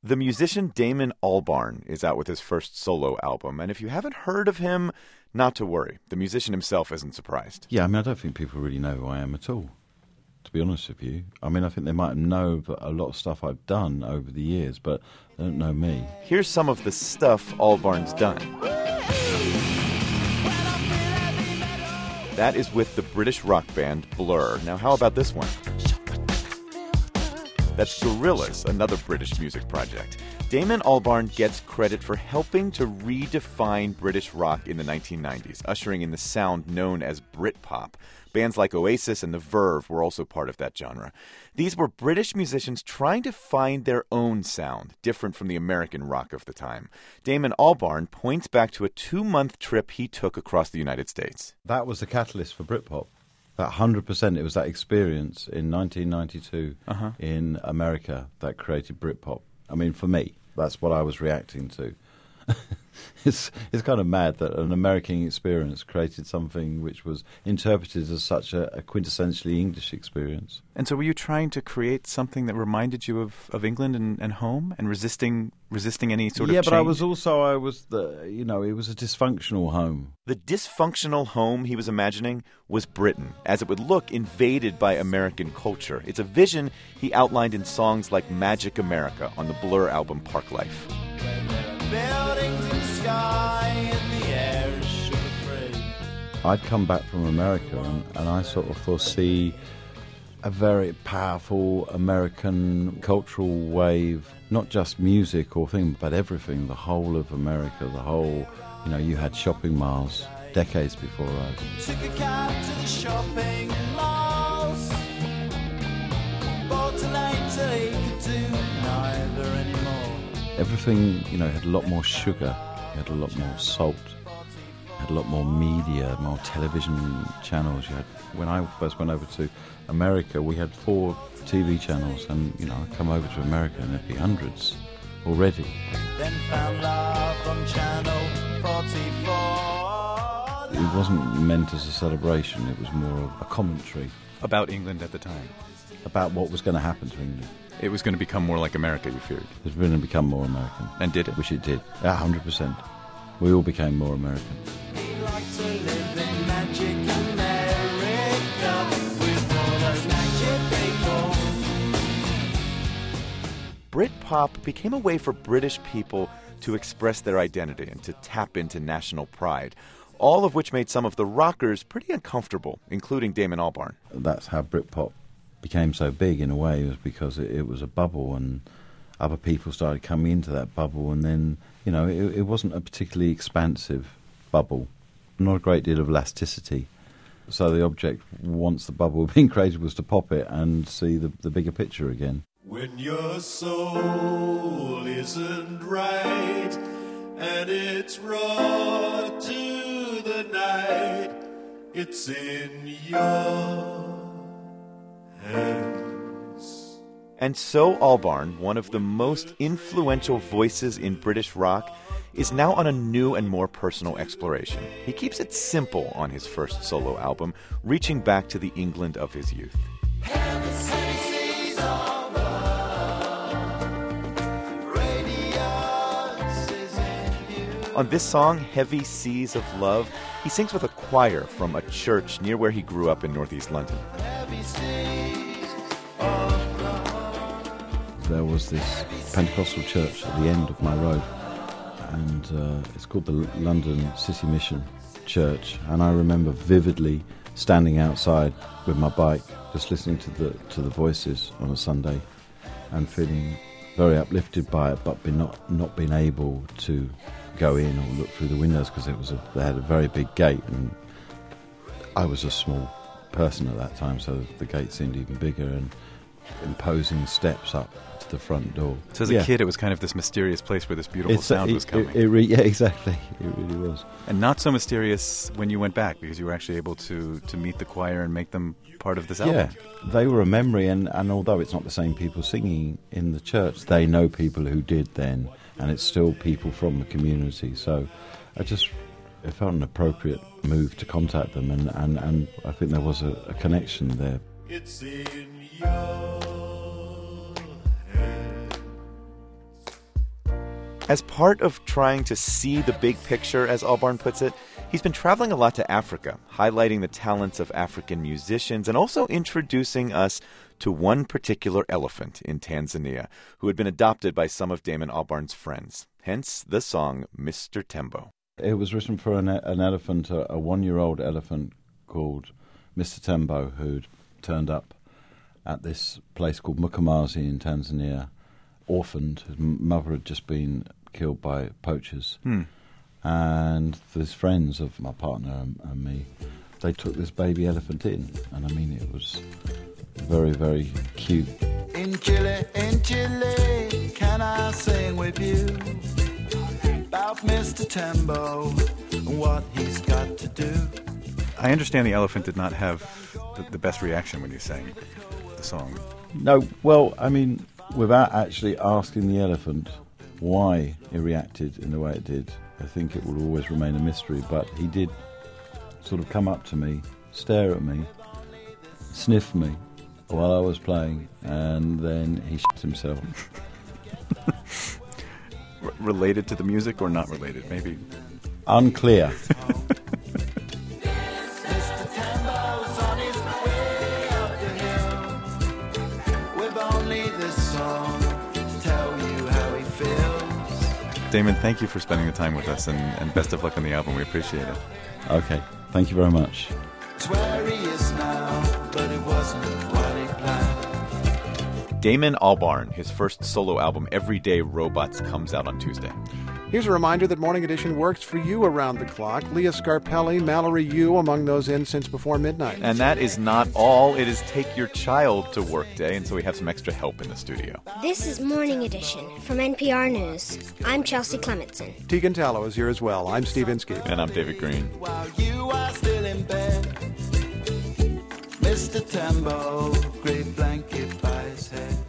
The musician Damon Albarn is out with his first solo album, and if you haven't heard of him, not to worry. The musician himself isn't surprised. Yeah, I mean, I don't think people really know who I am at all, to be honest with you. I mean, I think they might know a lot of stuff I've done over the years, but they don't know me. Here's some of the stuff Albarn's done. That is with the British rock band Blur. Now, how about this one? That's Gorillaz, another British music project. Damon Albarn gets credit for helping to redefine British rock in the 1990s, ushering in the sound known as Britpop. Bands like Oasis and The Verve were also part of that genre. These were British musicians trying to find their own sound, different from the American rock of the time. Damon Albarn points back to a 2-month trip he took across the United States. That was the catalyst for Britpop. That 100%, it was that experience in 1992 in America that created Britpop. I mean, for me, that's what I was reacting to. It's kind of mad that an American experience created something which was interpreted as such a quintessentially English experience. And so were you trying to create something that reminded you of England and home and resisting any sort of change? Yeah, but it was a dysfunctional home. The dysfunctional home he was imagining was Britain, as it would look invaded by American culture. It's a vision he outlined in songs like Magic America on the Blur album Parklife. Buildings in the sky and the air should free. I'd come back from America and I sort of foresee a very powerful American cultural wave, not just music or thing, but everything, the whole of America, you had shopping malls decades before us. Took a cab to the shopping malls. Bought an 8 till he could do neither anymore. Everything, had a lot more sugar, had a lot more salt, had a lot more media, more television channels. When I first went over to America, we had 4 TV channels, and I'd come over to America and there'd be hundreds already. Then found love on channel 44. It wasn't meant as a celebration, it was more of a commentary. About England at the time. About what was going to happen to England. It was going to become more like America, you feared. It was going to become more American. And did it? Which it did. 100%. We all became more American. He'd like to live in Magic America with all those magic people. Britpop became a way for British people to express their identity and to tap into national pride, all of which made some of the rockers pretty uncomfortable, including Damon Albarn. That's how Britpop became so big in a way, was because it was a bubble and other people started coming into that bubble, and then, it wasn't a particularly expansive bubble, not a great deal of elasticity. So the object, once the bubble had been created, was to pop it and see the bigger picture again. When your soul isn't right and it's raw to the night, it's in your hands. And so Albarn, one of the most influential voices in British rock, is now on a new and more personal exploration. He keeps it simple on his first solo album, reaching back to the England of his youth. On this song, Heavy Seas of Love, he sings with a choir from a church near where he grew up in northeast London. There was this Pentecostal church at the end of my road, and it's called the London City Mission Church, and I remember vividly standing outside with my bike, just listening to the voices on a Sunday, and feeling very uplifted by it, but not being able to go in or look through the windows because they had a very big gate, and I was a small person at that time, so the gate seemed even bigger, and imposing steps up to the front door. So as a kid, it was kind of this mysterious place where this beautiful sound was coming. Yeah, exactly. It really was. And not so mysterious when you went back, because you were actually able to meet the choir and make them part of this album. Yeah, they were a memory, and although it's not the same people singing in the church, they know people who did then, and it's still people from the community. So it felt an appropriate move to contact them, and I think there was a connection there. It's in your hands. As part of trying to see the big picture, as Albarn puts it, he's been traveling a lot to Africa, highlighting the talents of African musicians and also introducing us to one particular elephant in Tanzania who had been adopted by some of Damon Albarn's friends. Hence the song Mr. Tembo. It was written for an elephant, a one-year-old elephant called Mr. Tembo, who'd turned up at this place called Mkomazi in Tanzania, orphaned. His mother had just been killed by poachers. And these friends of my partner and me, they took this baby elephant in. And I mean, it was very, very cute. In Chile, can I sing with you about Mr. Tembo and what he's got to do? I understand the elephant did not have the best reaction when you sang the song. No, well, I mean, without actually asking the elephant why it reacted in the way it did, I think it will always remain a mystery. But he did sort of come up to me, stare at me, sniff me while I was playing, and then he shit himself. Related to the music or not related? Maybe. Unclear. Mr. Tembo's on his way up the hill with only this song to tell you how he feels. Damon, thank you for spending the time with us, and best of luck on the album. We appreciate it. Okay, thank you very much. It's where he is now, but it wasn't what he planned. Damon Albarn, his first solo album, Everyday Robots, comes out on Tuesday. Here's a reminder that Morning Edition works for you around the clock. Leah Scarpelli, Mallory Yu, among those in since before midnight. And that is not all. It is Take Your Child to Work Day, and so we have some extra help in the studio. This is Morning Edition from NPR News. I'm Chelsea Clementson. Tegan Tallow is here as well. I'm Steve Inskeep. And I'm David Green. While you are still in bed, Mr. Tembo, great blanket by his head.